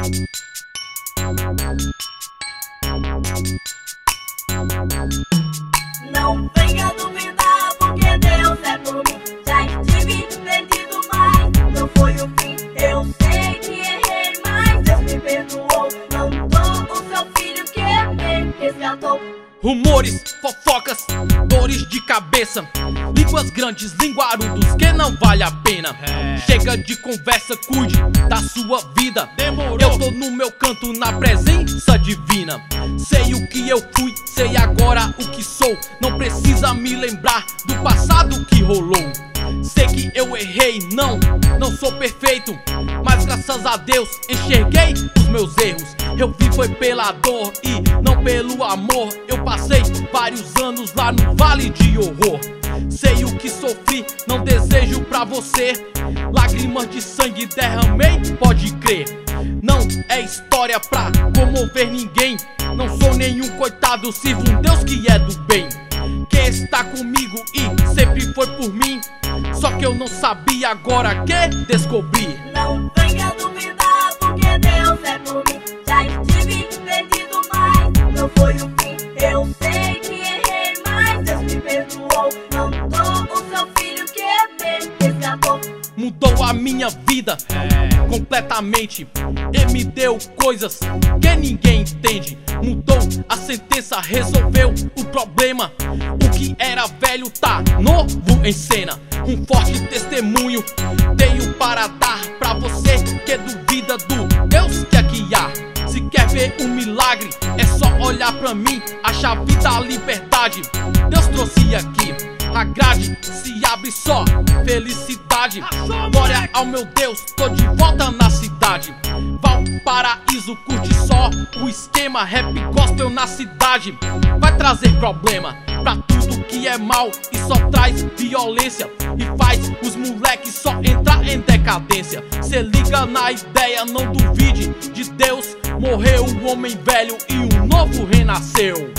Não venha duvidar, porque Deus é por mim. Já estive perdido, mas não foi o fim. Eu sei que errei, mas Deus me perdoou. Mandou o seu filho que me resgatou. Rumores, fofocas, dores de cabeça, línguas grandes, linguarudos que não vale a pena. Chega de conversa, cuide da sua vida. Demorou. Eu tô no meu canto na presença divina. Sei o que eu fui, sei agora o que sou. Não precisa me lembrar do passado que rolou. Sei que eu errei, não sou perfeito, mas graças a Deus enxerguei os meus erros. Eu vi foi pela dor e não pelo amor. Eu passei vários anos lá no vale de horror. Sei o que sofri, não desejo pra você. Lágrimas de sangue derramei, pode crer. Não é história pra comover ninguém. Não sou nenhum coitado, sirvo um Deus que é do bem, que está comigo e sempre foi por mim. Só que eu não sabia, agora que descobri. Não venha duvidar, porque Deus é por mim. Já estive perdido, mas não foi o fim. Eu sei que errei, mas Deus me perdoou. Mandou o seu filho que me resgatou. Mudou a minha vida completamente e me deu coisas que ninguém entende. Mudou a sentença, resolveu o problema. O que era velho tá novo em cena. Um forte testemunho tenho para dar pra você que duvida do Deus que aqui há. Se quer ver um milagre, é só olhar pra mim. A chave da liberdade Deus trouxe aqui. A grade se abre, só felicidade. Glória ao meu Deus, tô de volta na cidade. Valparaíso, curte só o esquema. Rap gospel na cidade vai trazer problema pra tudo que é mal e só traz violência. E faz os moleques só entrar em decadência. Cê liga na ideia, não duvide de Deus. Morreu o homem velho e um novo renasceu.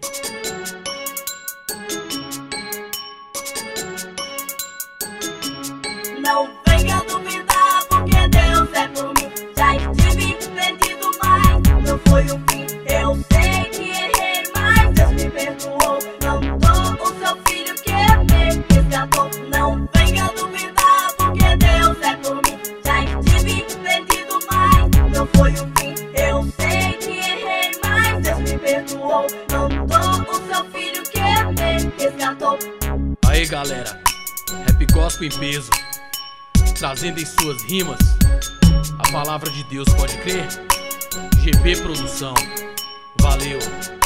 Não venha duvidar, porque Deus é por mim. Já estive perdido, mas não foi o fim. Eu sei que errei, mas Deus me perdoou. Mandou o seu filho que me resgatou. Não venha duvidar, porque Deus é por mim. Já estive perdido, mas não foi o fim. Eu sei que errei, mas Deus me perdoou. Mandou o seu filho que me resgatou. Aí galera, rap gospel em peso, trazendo em suas rimas a palavra de Deus, pode crer? GB Produção, valeu!